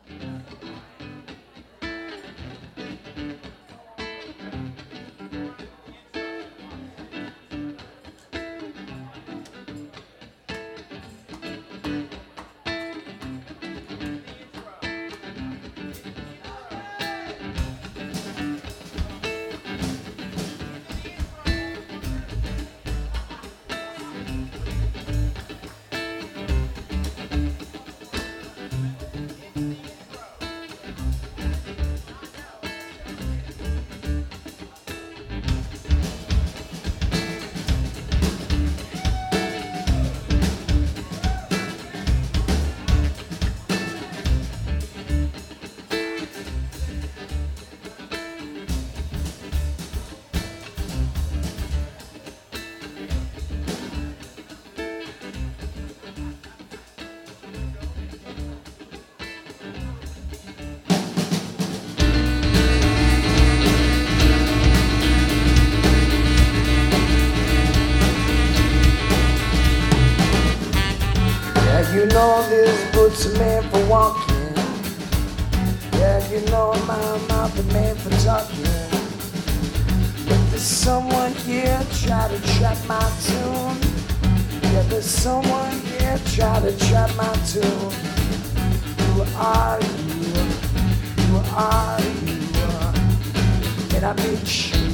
You know these boots are made for walking. Yeah, you know my mouth is made for talking. But there's someone here try to trap my tune. Yeah, there's someone here try to trap my tune. Who are you? Who are you? And I meet you.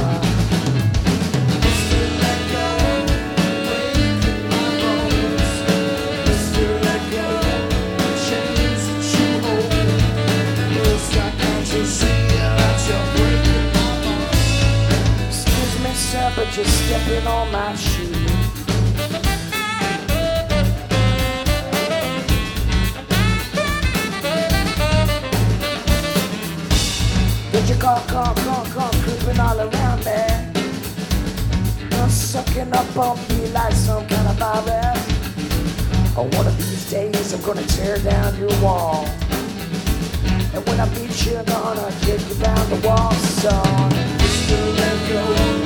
But you're stepping on my shoe. Get your car, creeping all around me. You're sucking up on me like some kind of virus. Oh, one of these days I'm gonna tear down your wall. And when I meet you, I'm gonna kick you down the wall, son. Still let go.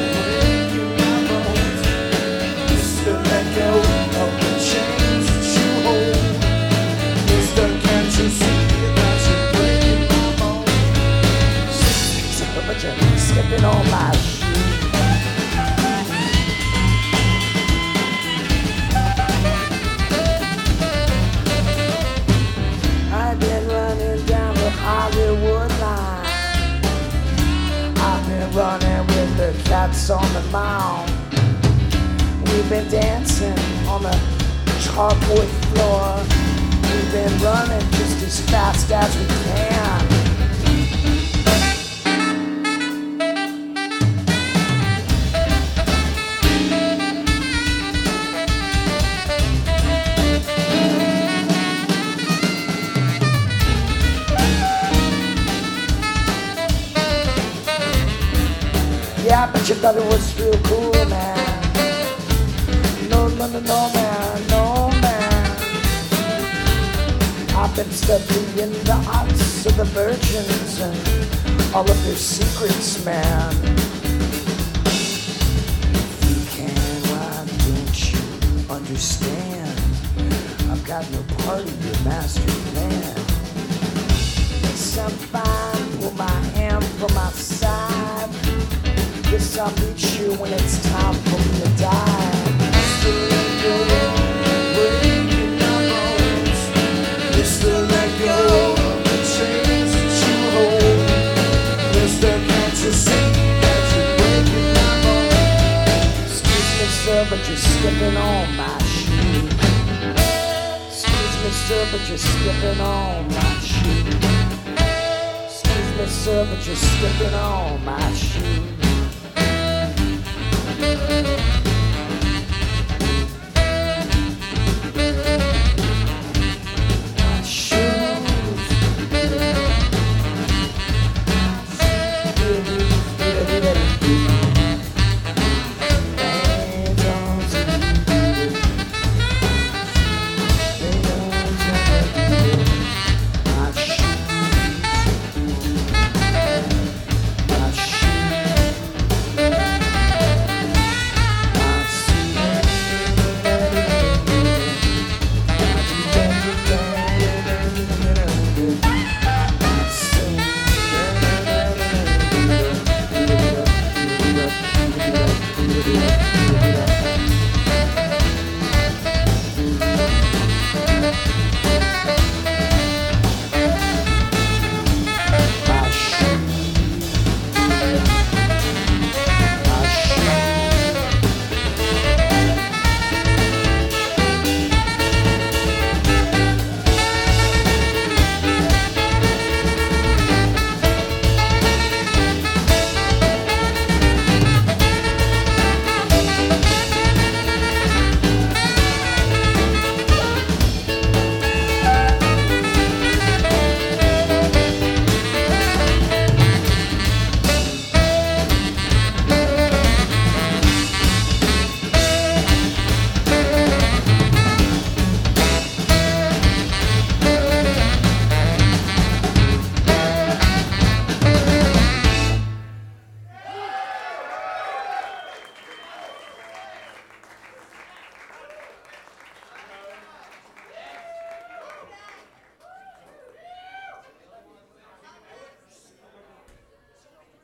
Let go of the chains that you hold. Mister, can't you see that you're breaking my bones? But you're stepping on my shoe. I've been running down the Hollywood line. I've been running with the cats on the mound. We've been dancing on the hardwood floor. We've been running just as fast as we can. Yeah, I bet you thought it was real cool, man. No man, no man. I've been studying the arts of the virgins and all of their secrets, man. If you can, why don't you understand? I've got no part of your master plan. Yes, I'm fine, pull my hand from my side. Guess I'll meet you when it's time for me to die. But you're stepping on my shoe. Excuse me, sir, but you're stepping on my shoe. Excuse me, sir, but you're stepping on my shoe.